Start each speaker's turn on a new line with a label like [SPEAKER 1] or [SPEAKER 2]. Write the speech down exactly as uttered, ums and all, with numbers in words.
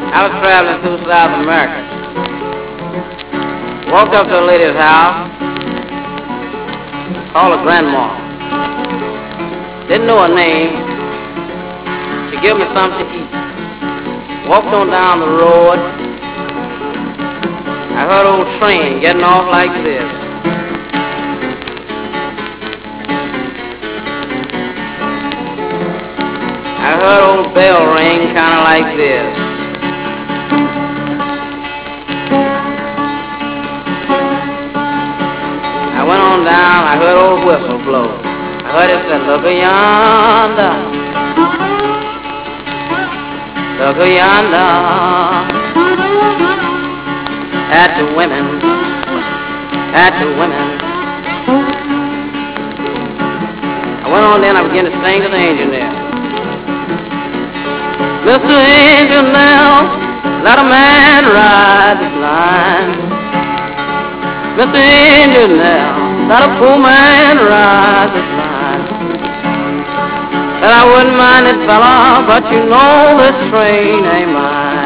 [SPEAKER 1] I was traveling through South America. Walked up to a lady's house, called her grandma. Didn't know her name. She gave me something to eat. Walked on down the road. I heard an old train getting off like this. I heard an old bell ring kind of like this. I went on down, I heard old whistle blow. I heard it say, look yonder, look yonder, at the women, at the women. I went on then, I began to sing to the angel there. Mister Angel now, let a man ride this line. Mister Angel now, let a poor man ride this line. And I wouldn't mind it, fella, but you know this train ain't mine.